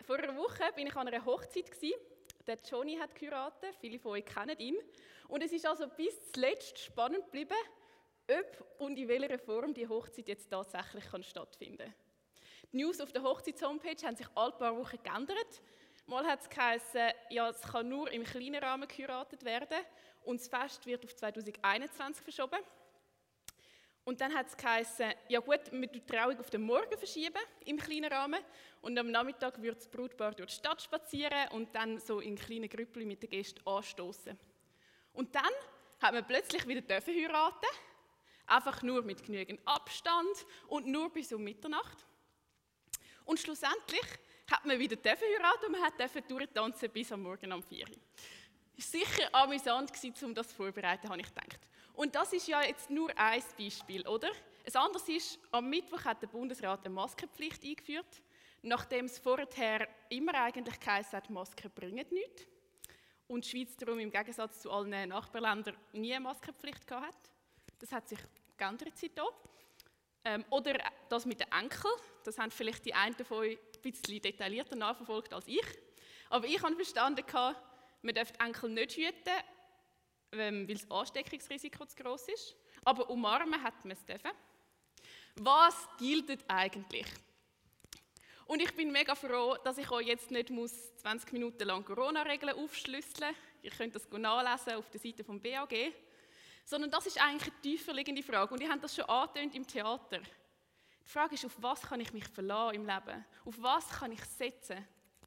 Vor einer Woche war ich an einer Hochzeit. Der Johnny hat geheiratet, viele von euch kennen ihn. Und es ist also bis zuletzt spannend geblieben, ob und in welcher Form die Hochzeit jetzt tatsächlich stattfinden kann. Die News auf der Hochzeits-Homepage haben sich alle paar Wochen geändert. Mal hat es geheißen, ja, es kann nur im kleinen Rahmen geheiratet werden und das Fest wird auf 2021 verschoben. Und dann hat es geheißen, ja gut, wir die Trauung auf den Morgen verschieben, im kleinen Rahmen. Und am Nachmittag wird das Brautpaar durch die Stadt spazieren und dann so in kleinen Grüppchen mit den Gästen anstoßen. Und dann hat man plötzlich wieder heiraten, einfach nur mit genügend Abstand und nur bis um Mitternacht. Und schlussendlich hat man wieder heiraten und man durfte durchtanzen bis am Morgen um 4 Uhr. Es war sicher amüsant, um das vorzubereiten, habe ich gedacht. Und das ist ja jetzt nur ein Beispiel, oder? Ein anderes ist, am Mittwoch hat der Bundesrat eine Maskenpflicht eingeführt, nachdem es vorher immer eigentlich geheißen hat, Masken bringen nichts. Und die Schweiz darum im Gegensatz zu allen Nachbarländern nie eine Maskenpflicht gehabt hat. Das hat sich geändert seitdem. Oder das mit den Enkeln, das haben vielleicht die einen von euch ein bisschen detaillierter nachverfolgt als ich. Aber ich habe verstanden, man darf die Enkel nicht hüten, weil das Ansteckungsrisiko zu gross ist. Aber umarmen hat man es dürfen. Was gilt eigentlich? Und ich bin mega froh, dass ich euch jetzt nicht 20 Minuten lang Corona-Regeln aufschlüsseln muss. Ihr könnt das nachlesen auf der Seite des BAG. Sondern das ist eigentlich eine tiefer liegende Frage. Und ihr habt das schon angetönt im Theater. Die Frage ist, auf was kann ich mich verlassen im Leben? Auf was kann ich setzen?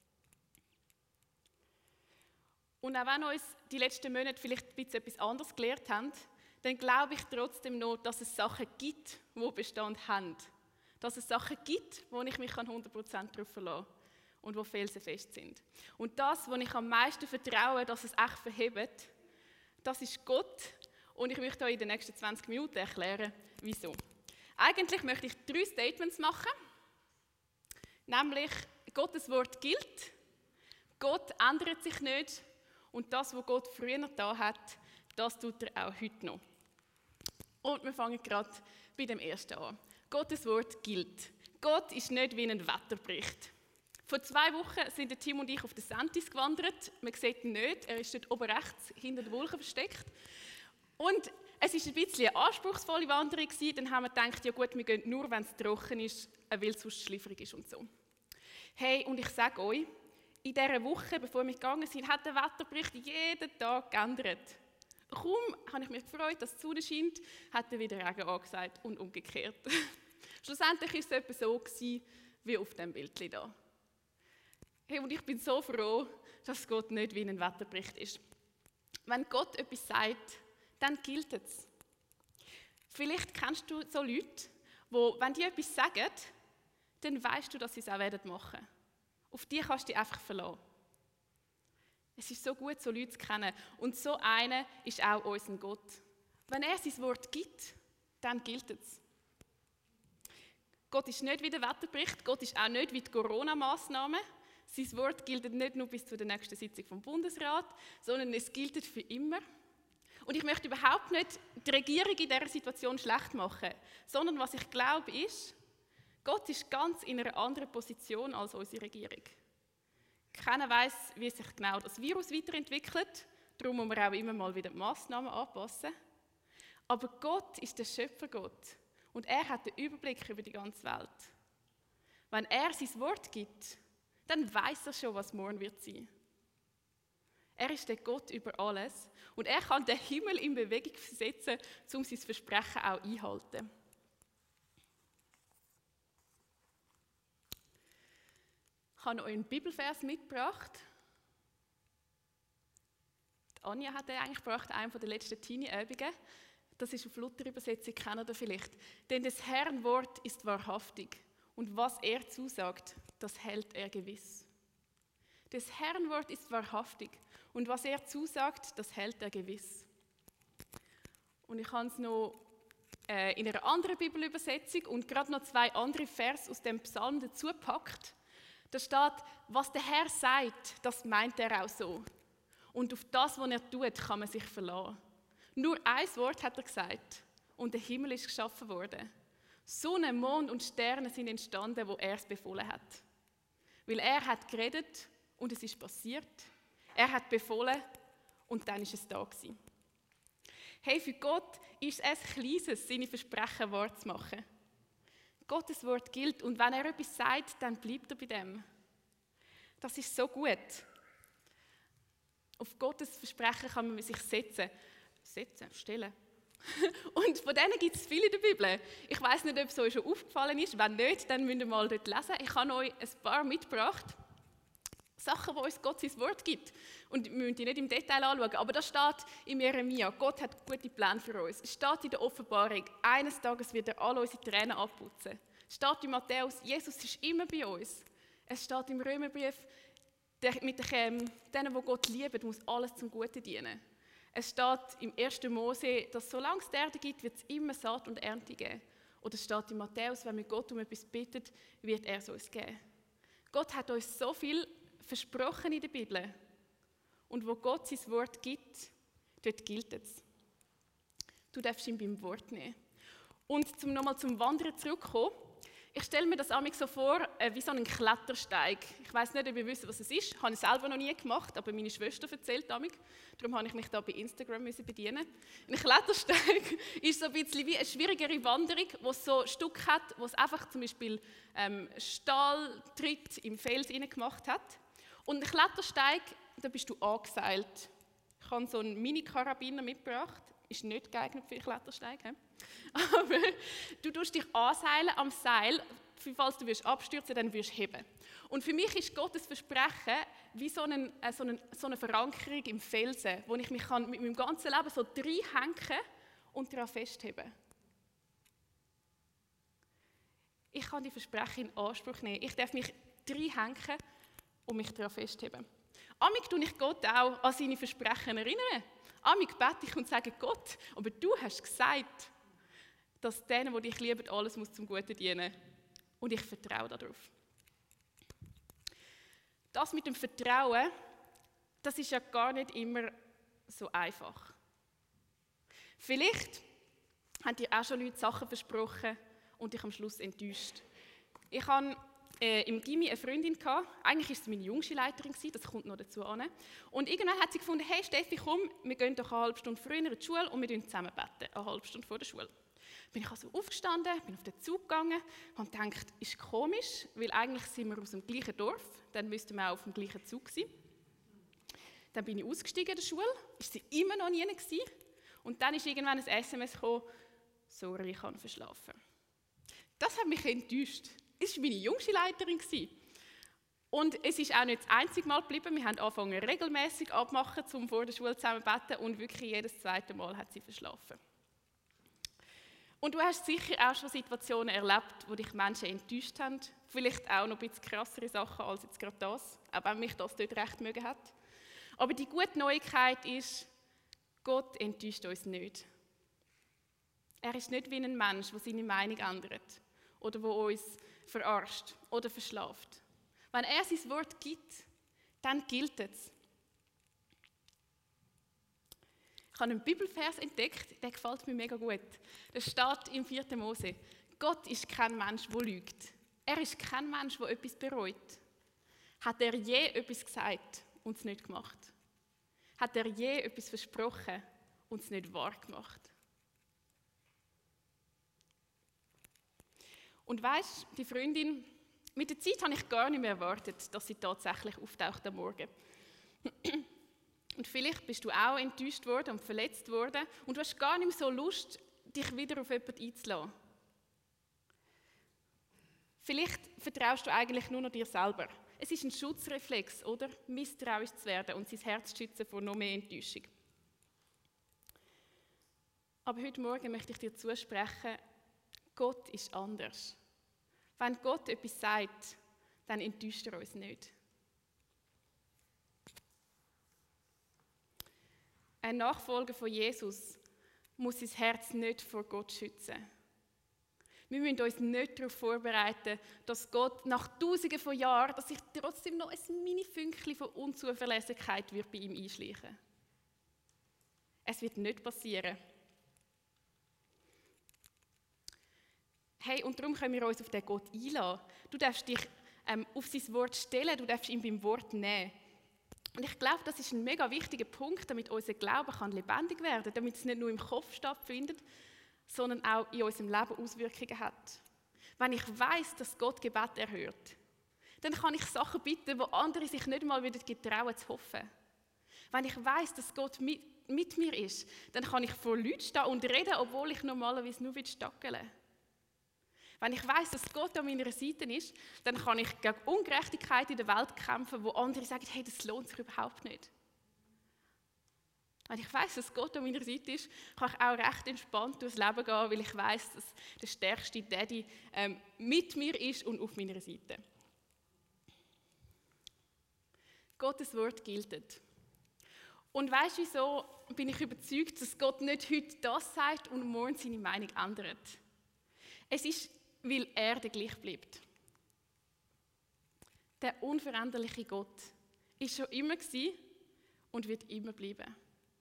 Und auch wenn uns die letzten Monate vielleicht ein bisschen etwas anderes gelehrt haben, dann glaube ich trotzdem noch, dass es Sachen gibt, die Bestand haben. Dass es Sachen gibt, wo ich mich 100% darauf verlassen kann und die felsenfest sind. Und das, wo ich am meisten vertraue, dass es echt verhebt, das ist Gott. Und ich möchte euch in den nächsten 20 Minuten erklären, wieso. Eigentlich möchte ich 3 Statements machen. Nämlich, Gottes Wort gilt, Gott ändert sich nicht und das, was Gott früher getan hat, das tut er auch heute noch. Und wir fangen gerade bei dem ersten an. Gottes Wort gilt. Gott ist nicht wie ein Wetterbericht. Vor 2 Wochen sind Tim und ich auf den Sentis gewandert. Man sieht ihn nicht, er ist dort oben rechts hinter den Wolken versteckt. Und es war ein bisschen eine anspruchsvolle Wanderung. Dann haben wir gedacht, ja gut, wir gehen nur, wenn es trocken ist, weil es sonst schliffrig ist und so. Hey, und ich sage euch, in dieser Woche, bevor wir gegangen sind, hat der Wetterbericht jeden Tag geändert. Kaum habe ich mich gefreut, dass die Sonne scheint, hat er wieder Regen angesagt und umgekehrt. Schlussendlich war es etwa so wie auf diesem Bild hier. Hey, und ich bin so froh, dass Gott nicht wie ein Wetterbericht ist. Wenn Gott etwas sagt, dann gilt es. Vielleicht kennst du so Leute, wo, wenn die etwas sagen, dann weißt du, dass sie es auch machen werden. Auf die kannst du dich einfach verlassen. Es ist so gut, so Leute zu kennen. Und so einer ist auch unser Gott. Wenn er sein Wort gibt, dann gilt es. Gott ist nicht wie der Wetterbericht, Gott ist auch nicht wie die Corona-Massnahmen. Sein Wort gilt nicht nur bis zur nächsten Sitzung vom Bundesrat, sondern es gilt für immer. Und ich möchte überhaupt nicht die Regierung in dieser Situation schlecht machen, sondern was ich glaube ist, Gott ist ganz in einer anderen Position als unsere Regierung. Keiner weiß, wie sich genau das Virus weiterentwickelt, darum muss man auch immer mal wieder die Massnahmen anpassen. Aber Gott ist der Schöpfergott und er hat den Überblick über die ganze Welt. Wenn er sein Wort gibt, dann weiß er schon, was morgen wird sein. Er ist der Gott über alles und er kann den Himmel in Bewegung versetzen, um sein Versprechen auch einzuhalten. Ich habe euch einen Bibelvers mitgebracht. Die Anja hat den eigentlich gebracht, einen der letzten Teenie-Übungen. Das ist auf Luther-Übersetzung, kennt ihr vielleicht. Denn des Herrn Wort ist wahrhaftig und was er zusagt, das hält er gewiss. Des Herrn Wort ist wahrhaftig und was er zusagt, das hält er gewiss. Und ich habe es noch in einer anderen Bibelübersetzung und gerade noch 2 andere Vers aus dem Psalm dazu gepackt. Da steht, was der Herr sagt, das meint er auch so. Und auf das, was er tut, kann man sich verlassen. Nur ein Wort hat er gesagt und der Himmel ist geschaffen worden. Sonne, Mond und Sterne sind entstanden, wo er es befohlen hat. Weil er hat geredet und es ist passiert. Er hat befohlen und dann ist es da gewesen. Hey, für Gott ist es Kleines, seine Versprechen wahr zu machen. Gottes Wort gilt und wenn er etwas sagt, dann bleibt er bei dem. Das ist so gut. Auf Gottes Versprechen kann man sich stellen. Und von denen gibt es viele in der Bibel. Ich weiß nicht, ob es euch schon aufgefallen ist. Wenn nicht, dann müsst ihr mal dort lesen. Ich habe euch ein paar mitgebracht. Sachen, die uns Gott sein Wort gibt. Und wir müssen die nicht im Detail anschauen, aber da steht in Jeremia, Gott hat gute Pläne für uns. Es steht in der Offenbarung, eines Tages wird er alle unsere Tränen abputzen. Es steht in Matthäus, Jesus ist immer bei uns. Es steht im Römerbrief, mit denen, die Gott lieben, muss alles zum Guten dienen. Es steht im 1. Mose, dass solange es die Erde gibt, wird es immer Saat und Ernte geben. Oder es steht in Matthäus, wenn wir Gott um etwas bitten, wird er es uns geben. Gott hat uns so viel versprochen in der Bibel. Und wo Gott sein Wort gibt, dort gilt es. Du darfst ihn beim Wort nehmen. Und um nochmal zum Wandern zurückzukommen, ich stelle mir das so vor, wie so einen Klettersteig. Ich weiß nicht, ob ihr wisst, was es ist. Ich habe es selber noch nie gemacht, aber meine Schwester erzählt damit. Darum habe ich mich da bei Instagram bedienen. Ein Klettersteig ist so ein bisschen wie eine schwierigere Wanderung, wo es so ein Stück hat, wo es einfach zum Beispiel Stahltritt im Fels gemacht hat. Und ein Klettersteig, da bist du angeseilt. Ich habe so einen Mini-Karabiner mitgebracht. Ist nicht geeignet für einen Klettersteig. Aber du tust dich anseilen am Seil, falls du abstürzen dann wirst du heben. Und für mich ist Gottes Versprechen wie so eine Verankerung im Felsen, wo ich mich mit meinem ganzen Leben so reinhängen und daran festheben. Ich kann die Versprechen in Anspruch nehmen. Ich darf mich reinhängen und mich daran festheben. Amig tue ich Gott auch an seine Versprechen erinnern. Amig bete ich und sage, Gott, aber du hast gesagt, dass denen, die dich lieben, alles muss zum Guten dienen. Und ich vertraue darauf. Das mit dem Vertrauen, das ist ja gar nicht immer so einfach. Vielleicht habt ihr auch schon Leute Sachen versprochen und dich am Schluss enttäuscht. Ich hatte im Gymi eine Freundin gehabt. Eigentlich war es meine Jungschulleiterin, das kommt noch dazu an. Und irgendwann hat sie gefunden, hey Steffi, komm, wir gehen doch eine halbe Stunde früher in die Schule und wir beten zusammen beten, eine halbe Stunde vor der Schule. Bin ich also aufgestanden, bin auf den Zug gegangen und gedacht, ist komisch, weil eigentlich sind wir aus dem gleichen Dorf, dann müssten wir auch auf dem gleichen Zug sein. Dann bin ich ausgestiegen in der Schule, ist sie immer noch nie gewesen. Und dann ist irgendwann ein SMS gekommen, sorry, ich habe verschlafen. Das hat mich enttäuscht. Es war meine Jungschulleiterin. Und es ist auch nicht das einzige Mal geblieben. Wir haben angefangen regelmäßig abmachen, um vor der Schule zusammen zu beten. Und wirklich jedes zweite Mal hat sie verschlafen. Und du hast sicher auch schon Situationen erlebt, wo dich Menschen enttäuscht haben. Vielleicht auch noch ein bisschen krassere Sachen als jetzt gerade das. Auch wenn mich das dort recht mögen hat. Aber die gute Neuigkeit ist, Gott enttäuscht uns nicht. Er ist nicht wie ein Mensch, der seine Meinung ändert. Oder der uns verarscht oder verschlaft. Wenn er sein Wort gibt, dann gilt es. Ich habe einen Bibelvers entdeckt, der gefällt mir mega gut. Das steht im 4. Mose. Gott ist kein Mensch, der lügt. Er ist kein Mensch, der etwas bereut. Hat er je etwas gesagt und es nicht gemacht? Hat er je etwas versprochen und es nicht wahr gemacht? Und weisst, die Freundin, mit der Zeit habe ich gar nicht mehr erwartet, dass sie tatsächlich auftaucht am Morgen. Und vielleicht bist du auch enttäuscht worden und verletzt worden und du hast gar nicht mehr so Lust, dich wieder auf jemanden einzulassen. Vielleicht vertraust du eigentlich nur noch dir selber. Es ist ein Schutzreflex, oder? Misstrauisch zu werden und sein Herz zu schützen vor noch mehr Enttäuschung. Aber heute Morgen möchte ich dir zusprechen, Gott ist anders. Wenn Gott etwas sagt, dann enttäuscht er uns nicht. Ein Nachfolger von Jesus muss sein Herz nicht vor Gott schützen. Wir müssen uns nicht darauf vorbereiten, dass Gott nach Tausenden von Jahren, dass sich trotzdem noch ein Mini-Fünkchen von Unzuverlässigkeit wird bei ihm einschleichen. Es wird nicht passieren. Hey, und darum können wir uns auf den Gott einlassen. Du darfst dich auf sein Wort stellen, du darfst ihn beim Wort nehmen. Und ich glaube, das ist ein mega wichtiger Punkt, damit unser Glaube kann lebendig werden kann, damit es nicht nur im Kopf stattfindet, sondern auch in unserem Leben Auswirkungen hat. Wenn ich weiss, dass Gott Gebet erhört, dann kann ich Sachen bitten, wo andere sich nicht mal wieder getrauen zu hoffen. Wenn ich weiss, dass Gott mit mir ist, dann kann ich vor Leuten stehen und reden, obwohl ich normalerweise nur stackeln will. Wenn ich weiss, dass Gott an meiner Seite ist, dann kann ich gegen Ungerechtigkeit in der Welt kämpfen, wo andere sagen, hey, das lohnt sich überhaupt nicht. Wenn ich weiss, dass Gott an meiner Seite ist, kann ich auch recht entspannt durchs Leben gehen, weil ich weiss, dass der stärkste Daddy mit mir ist und auf meiner Seite. Gottes Wort gilt. Und weißt du, wieso bin ich überzeugt, dass Gott nicht heute das sagt und morgen seine Meinung ändert? Es ist, weil er der gleich bleibt. Der unveränderliche Gott ist schon immer gewesen und wird immer bleiben.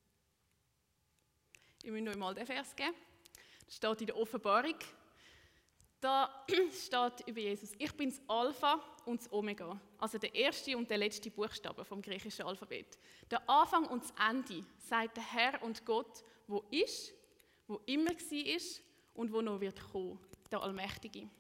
Ich will noch einmal den Vers geben. Das steht in der Offenbarung. Da steht über Jesus: Ich bin das Alpha und das Omega, also der erste und der letzte Buchstabe vom griechischen Alphabet. Der Anfang und das Ende, sagt der Herr und Gott, wo ist, wo immer war und wo noch wird kommen, der Allmächtige.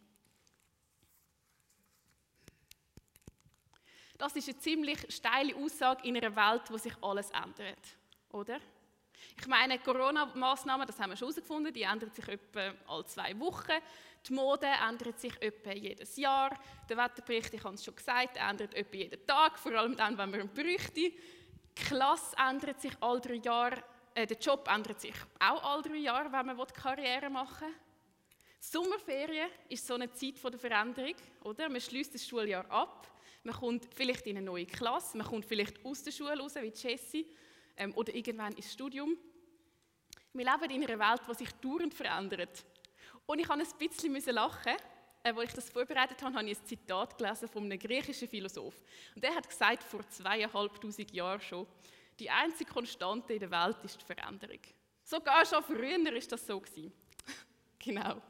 Das ist eine ziemlich steile Aussage in einer Welt, wo sich alles ändert, oder? Ich meine, Corona-Massnahmen, das haben wir schon herausgefunden, die ändern sich etwa alle 2 Wochen. Die Mode ändert sich etwa jedes Jahr. Der Wetterbericht, ich habe es schon gesagt, ändert etwa jeden Tag, vor allem dann, wenn man ihn bräuchte. Die Klasse ändert sich alle 3 Jahre. Der Job ändert sich auch alle 3 Jahre, wenn man Karriere machen will. Sommerferien ist so eine Zeit der Veränderung, oder? Man schließt das Schuljahr ab, man kommt vielleicht in eine neue Klasse, man kommt vielleicht aus der Schule raus, wie Jessie, oder irgendwann ins Studium. Wir leben in einer Welt, die sich dauernd verändert. Und ich musste ein bisschen lachen. Als ich das vorbereitet habe, habe ich ein Zitat gelesen von einem griechischen Philosoph. Und der hat gesagt, vor 2500 Jahren schon, die einzige Konstante in der Welt ist die Veränderung. Sogar schon früher war das so. Genau.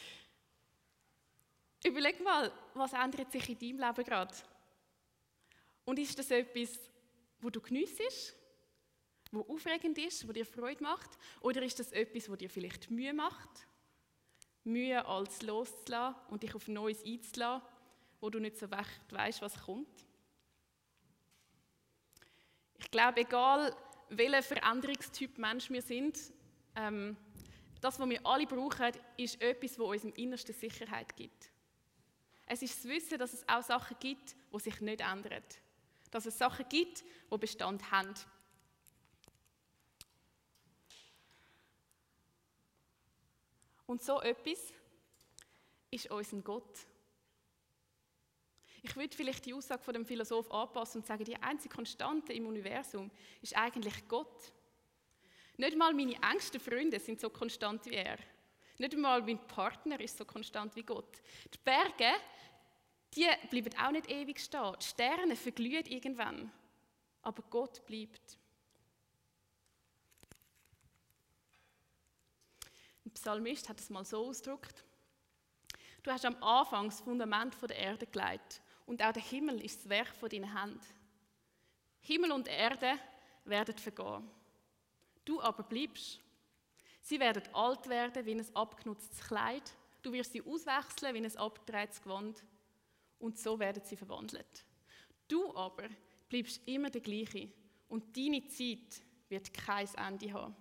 Überleg mal, was ändert sich in deinem Leben gerade? Und ist das etwas, wo du geniessest? Wo aufregend ist, wo dir Freude macht? Oder ist das etwas, wo dir vielleicht Mühe macht? Mühe, alles loszulassen und dich auf Neues einzulassen, wo du nicht so recht weißt, was kommt? Ich glaube, egal welcher Veränderungstyp Mensch wir sind, das, was wir alle brauchen, ist etwas, das uns im Innersten Sicherheit gibt. Es ist das Wissen, dass es auch Sachen gibt, die sich nicht ändern. Dass es Sachen gibt, die Bestand haben. Und so etwas ist unser Gott. Ich würde vielleicht die Aussage von dem Philosoph anpassen und sagen, die einzige Konstante im Universum ist eigentlich Gott. Nicht mal meine engsten Freunde sind so konstant wie er. Nicht einmal mein Partner ist so konstant wie Gott. Die Berge, die bleiben auch nicht ewig stehen. Die Sterne verglühen irgendwann. Aber Gott bleibt. Ein Psalmist hat es mal so ausgedrückt: Du hast am Anfang das Fundament der Erde gelegt und auch der Himmel ist das Werk von deinen Händen. Himmel und Erde werden vergehen. Du aber bleibst. Sie werden alt werden wie ein abgenutztes Kleid. Du wirst sie auswechseln wie ein abgedrehtes Gewand. Und so werden sie verwandelt. Du aber bleibst immer der gleiche und deine Zeit wird kein Ende haben.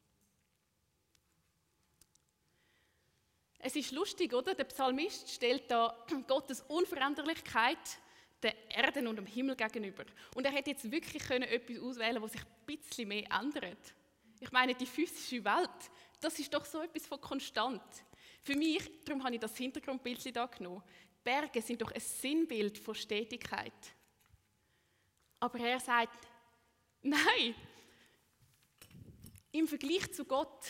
Es ist lustig, oder? Der Psalmist stellt da Gottes Unveränderlichkeit der Erde und dem Himmel gegenüber. Und er hätte jetzt wirklich etwas auswählen können, das sich ein bisschen mehr ändert. Ich meine, die physische Welt, das ist doch so etwas von konstant. Für mich, darum habe ich das Hintergrundbild hier genommen, Berge sind doch ein Sinnbild von Stetigkeit. Aber er sagt, nein, im Vergleich zu Gott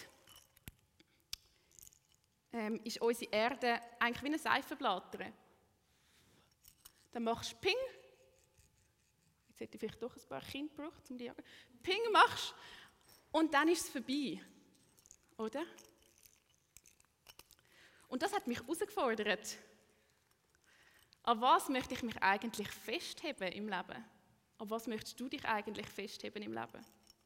ist unsere Erde eigentlich wie ein Seifenblatt. Dann machst du Ping. Jetzt hätte ich vielleicht doch ein paar Kinder gebraucht, um die zu jagen. Ping machst und dann ist es vorbei. Oder? Und das hat mich herausgefordert. An was möchte ich mich eigentlich festheben im Leben? An was möchtest du dich eigentlich festheben im Leben?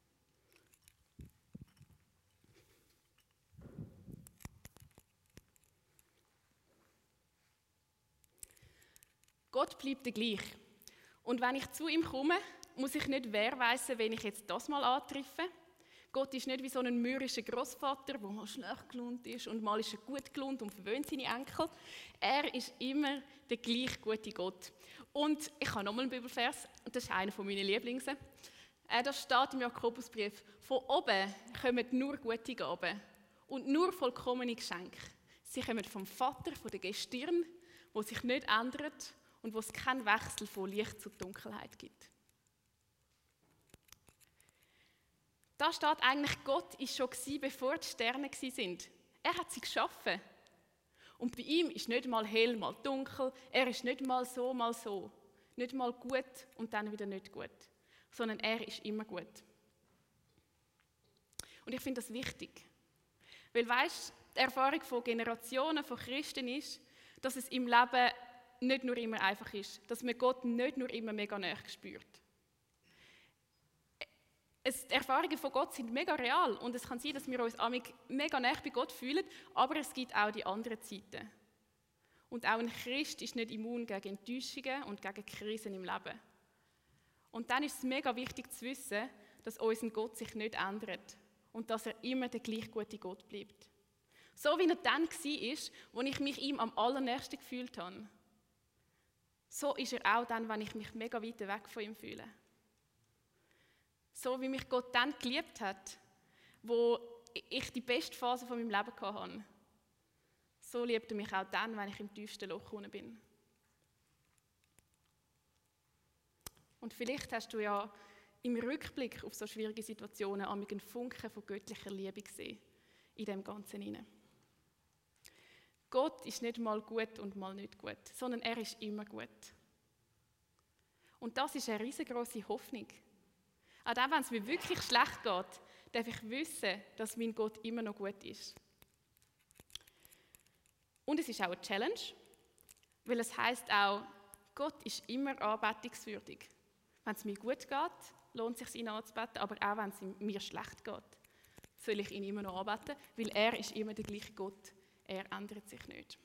Gott bleibt der gleich. Und wenn ich zu ihm komme, muss ich nicht wehrweisen, wenn ich jetzt das mal antreffe. Gott ist nicht wie so ein mürrischer Großvater, der mal schlecht gelaunt ist und mal ist er gut gelaunt und verwöhnt seine Enkel. Er ist immer der gleich gute Gott. Und ich habe nochmal einen Bibelvers, und das ist einer meiner Lieblings. Das steht im Jakobusbrief: Von oben kommen nur gute Gaben und nur vollkommene Geschenke. Sie kommen vom Vater, von der Gestirn, wo sich nicht ändert und wo es keinen Wechsel von Licht zu Dunkelheit gibt. Da steht eigentlich, Gott war schon gewesen, bevor die Sterne sind. Er hat sie geschaffen. Und bei ihm ist nicht mal hell, mal dunkel. Er ist nicht mal so, mal so. Nicht mal gut und dann wieder nicht gut. Sondern er ist immer gut. Und ich finde das wichtig. Weil, weisst, die Erfahrung von Generationen von Christen ist, dass es im Leben nicht nur immer einfach ist. Dass man Gott nicht nur immer mega nahe spürt. Die Erfahrungen von Gott sind mega real und es kann sein, dass wir uns mega nahe bei Gott fühlen, aber es gibt auch die anderen Seiten. Und auch ein Christ ist nicht immun gegen Enttäuschungen und gegen Krisen im Leben. Und dann ist es mega wichtig zu wissen, dass unser Gott sich nicht ändert und dass er immer der gleich gute Gott bleibt. So wie er dann war, als ich mich ihm am allernächsten gefühlt habe. So ist er auch dann, wenn ich mich mega weit weg von ihm fühle. So wie mich Gott dann geliebt hat, wo ich die beste Phase von meinem Leben hatte. So liebt er mich auch dann, wenn ich im tiefsten Loch unten bin. Und vielleicht hast du ja im Rückblick auf so schwierige Situationen einen Funken von göttlicher Liebe gesehen, in dem Ganzen hinein. Gott ist nicht mal gut und mal nicht gut, sondern er ist immer gut. Und das ist eine riesengroße Hoffnung. Auch dann, wenn es mir wirklich schlecht geht, darf ich wissen, dass mein Gott immer noch gut ist. Und es ist auch eine Challenge, weil es heisst auch, Gott ist immer anbetungswürdig. Wenn es mir gut geht, lohnt es sich, ihn anzubeten, aber auch wenn es mir schlecht geht, soll ich ihn immer noch anbeten, weil er ist immer der gleiche Gott, er ändert sich nicht.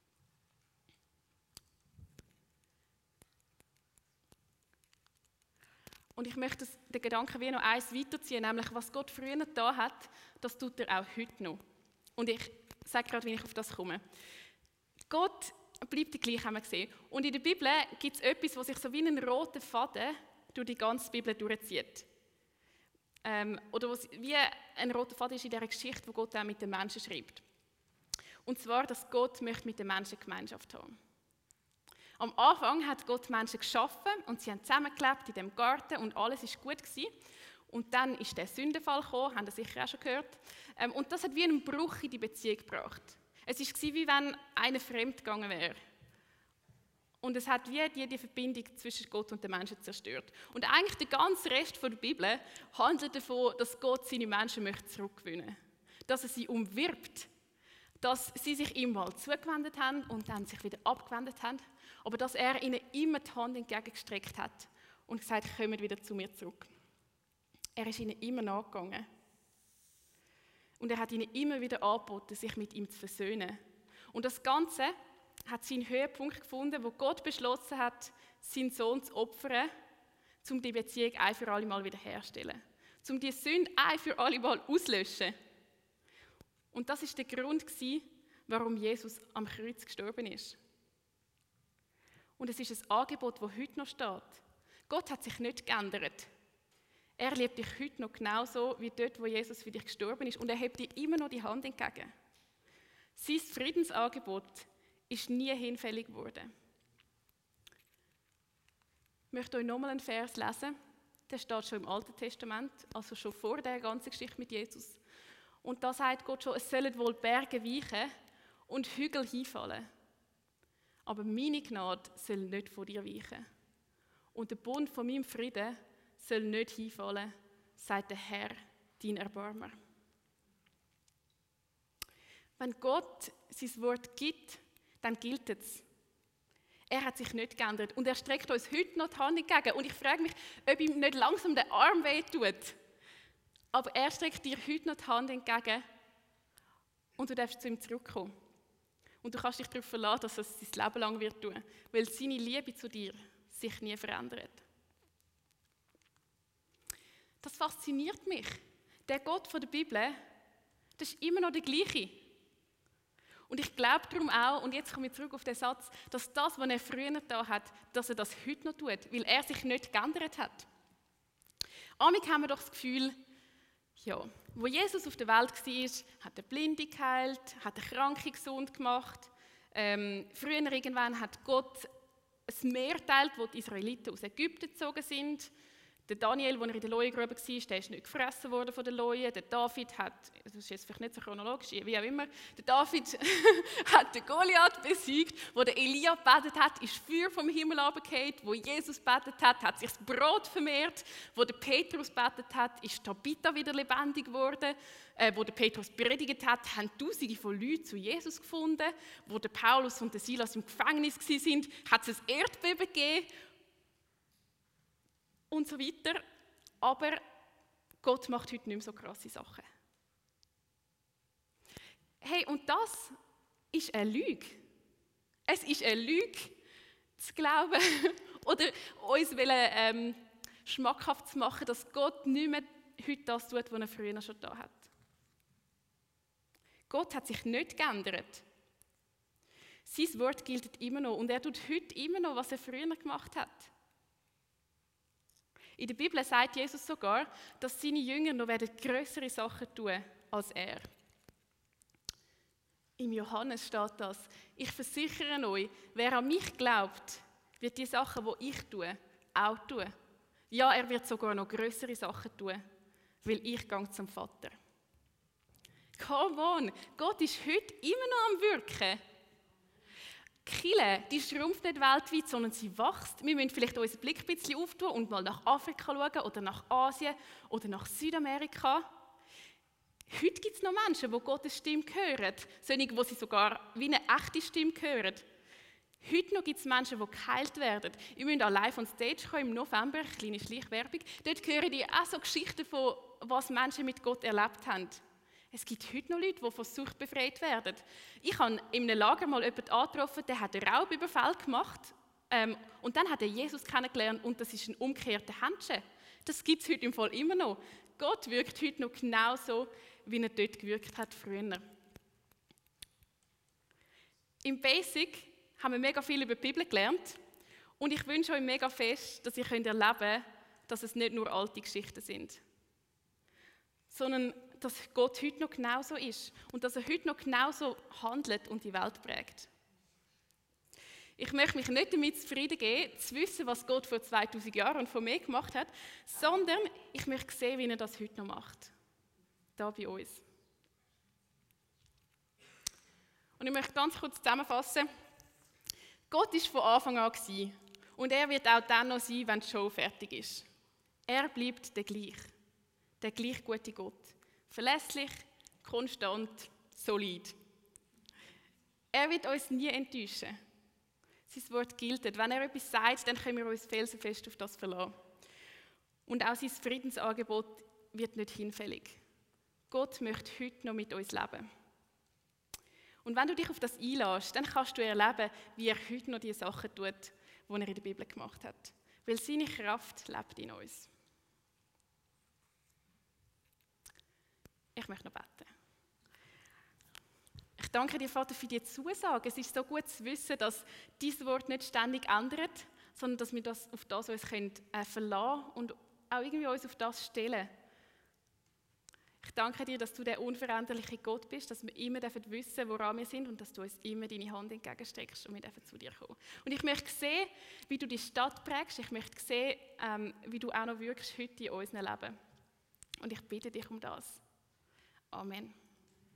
Und ich möchte den Gedanken wie noch eins weiterziehen, nämlich was Gott früher getan hat, das tut er auch heute noch. Und ich sage gerade, wie ich auf das komme. Gott bleibt der gleiche, haben wir gesehen. Und in der Bibel gibt es etwas, was sich so wie einen roten Faden durch die ganze Bibel durchzieht. Oder was wie ein roter Faden ist in dieser Geschichte, die Gott auch mit den Menschen schreibt. Und zwar, dass Gott möchte mit den Menschen Gemeinschaft haben. Am Anfang hat Gott Menschen geschaffen und sie haben zusammengelebt in dem Garten und alles war gut gewesen. Und dann ist der Sündenfall gekommen, haben Sie sicher auch schon gehört. Und das hat wie einen Bruch in die Beziehung gebracht. Es war wie wenn einer fremd gegangen wäre. Und es hat wie die Verbindung zwischen Gott und den Menschen zerstört. Und eigentlich der ganze Rest der Bibel handelt davon, dass Gott seine Menschen zurückgewinnen möchte. Dass er sie umwirbt. Dass sie sich ihm mal zugewendet haben und dann sich wieder abgewendet haben. Aber dass er ihnen immer die Hand entgegengestreckt hat und gesagt, kommt wieder zu mir zurück. Er ist ihnen immer nachgegangen. Und er hat ihnen immer wieder angeboten, sich mit ihm zu versöhnen. Und das Ganze hat seinen Höhepunkt gefunden, wo Gott beschlossen hat, seinen Sohn zu opfern, um die Beziehung ein für alle Mal wiederherzustellen. Um die Sünde ein für alle Mal auszulöschen. Und das war der Grund, warum Jesus am Kreuz gestorben ist. Und es ist ein Angebot, das heute noch steht. Gott hat sich nicht geändert. Er liebt dich heute noch genauso wie dort, wo Jesus für dich gestorben ist. Und er hebt dir immer noch die Hand entgegen. Sein Friedensangebot ist nie hinfällig geworden. Ich möchte euch nochmal einen Vers lesen. Der steht schon im Alten Testament, also schon vor der ganzen Geschichte mit Jesus. Und da sagt Gott schon, es sollen wohl Berge weichen und Hügel hinfallen. Aber meine Gnade soll nicht von dir weichen. Und der Bund von meinem Frieden soll nicht hinfallen, sagt der Herr, dein Erbarmer. Wenn Gott sein Wort gibt, dann gilt es. Er hat sich nicht geändert und er streckt uns heute noch die Hand entgegen. Und ich frage mich, ob ihm nicht langsam der Arm wehtut. Aber er streckt dir heute noch die Hand entgegen und du darfst zu ihm zurückkommen. Und du kannst dich darauf verlassen, dass es sein Leben lang wird tun, weil seine Liebe zu dir sich nie verändert. Das fasziniert mich. Der Gott von der Bibel, das ist immer noch der gleiche. Und ich glaube darum auch, und jetzt komme ich zurück auf den Satz, dass das, was er früher getan hat, dass er das heute noch tut, weil er sich nicht geändert hat. Amig haben wir doch das Gefühl, ja, wo Jesus auf der Welt war, hat er Blinde geheilt, hat er Kranke gesund gemacht. Früher irgendwann hat Gott ein Meer geteilt, wo die Israeliten aus Ägypten gezogen sind. Der Daniel, als er in der Leuengrube war, der ist nicht gefressen worden von den Leuen. Der David hat, das ist jetzt vielleicht nicht so chronologisch, wie auch immer, der David hat den Goliath besiegt. Wo der Elia gebetet hat, ist Feuer vom Himmel runtergefallen. Wo Jesus gebetet hat sich das Brot vermehrt. Wo der Petrus gebetet hat, ist Tabitha wieder lebendig geworden. Wo der Petrus predigt hat, haben Tausende von Leuten zu Jesus gefunden. Wo der Paulus und der Silas im Gefängnis waren, hat es ein Erdbeben gegeben. Und so weiter. Aber Gott macht heute nicht mehr so krasse Sachen. Hey, und das ist eine Lüge. Es ist eine Lüge, zu glauben oder uns schmackhaft zu machen, dass Gott nicht mehr heute das tut, was er früher schon da hat. Gott hat sich nicht geändert. Sein Wort gilt immer noch und er tut heute immer noch, was er früher gemacht hat. In der Bibel sagt Jesus sogar, dass seine Jünger noch grössere Sachen tun als er. Im Johannes steht das: Ich versichere euch, wer an mich glaubt, wird die Sachen, die ich tue, auch tun. Ja, er wird sogar noch grössere Sachen tun, weil ich gehe zum Vater. Come on, Gott ist heute immer noch am Wirken. Die Kirche, die schrumpft nicht weltweit, sondern sie wächst. Wir müssen vielleicht unseren Blick ein bisschen auftun und mal nach Afrika schauen oder nach Asien oder nach Südamerika. Heute gibt es noch Menschen, die Gottes Stimme hören, solche, die sie sogar wie eine echte Stimme hören. Heute noch gibt es Menschen, die geheilt werden. Ihr müsst auch live on stage kommen im November, eine kleine Schleichwerbung. Dort hören die auch so Geschichten von, was Menschen mit Gott erlebt haben. Es gibt heute noch Leute, die von Sucht befreit werden. Ich habe in einem Lager mal jemanden angetroffen, der hat einen Raubüberfall gemacht. Und dann hat er Jesus kennengelernt und das ist ein umgekehrter Händchen. Das gibt es heute im Fall immer noch. Gott wirkt heute noch genauso, wie er dort gewirkt hat früher. Im Basic haben wir mega viel über die Bibel gelernt. Und ich wünsche euch mega fest, dass ihr erleben könnt, dass es nicht nur alte Geschichten sind, sondern dass Gott heute noch genauso ist und dass er heute noch genauso handelt und die Welt prägt. Ich möchte mich nicht damit zufrieden geben, zu wissen, was Gott vor 2000 Jahren und vor mir gemacht hat, sondern ich möchte sehen, wie er das heute noch macht. Da bei uns. Und ich möchte ganz kurz zusammenfassen. Gott war von Anfang an und er wird auch dann noch sein, wenn die Show fertig ist. Er bleibt der gleich gute Gott. Verlässlich, konstant, solid. Er wird uns nie enttäuschen. Sein Wort gilt. Wenn er etwas sagt, dann können wir uns felsenfest auf das verlassen. Und auch sein Friedensangebot wird nicht hinfällig. Gott möchte heute noch mit uns leben. Und wenn du dich auf das einlässt, dann kannst du erleben, wie er heute noch die Sachen tut, die er in der Bibel gemacht hat. Weil seine Kraft lebt in uns. Ich möchte noch beten. Ich danke dir, Vater, für die Zusage. Es ist so gut zu wissen, dass dieses Wort nicht ständig ändert, sondern dass wir das auf das uns verlassen können und auch irgendwie uns auf das stellen. Ich danke dir, dass du der unveränderliche Gott bist, dass wir immer wissen dürfen, woran wir sind und dass du uns immer deine Hand entgegenstreckst und wir dürfen zu dir kommen. Und ich möchte sehen, wie du die Stadt prägst. Ich möchte sehen, wie du auch noch wirkst heute in unserem Leben. Und ich bitte dich um das. Amen.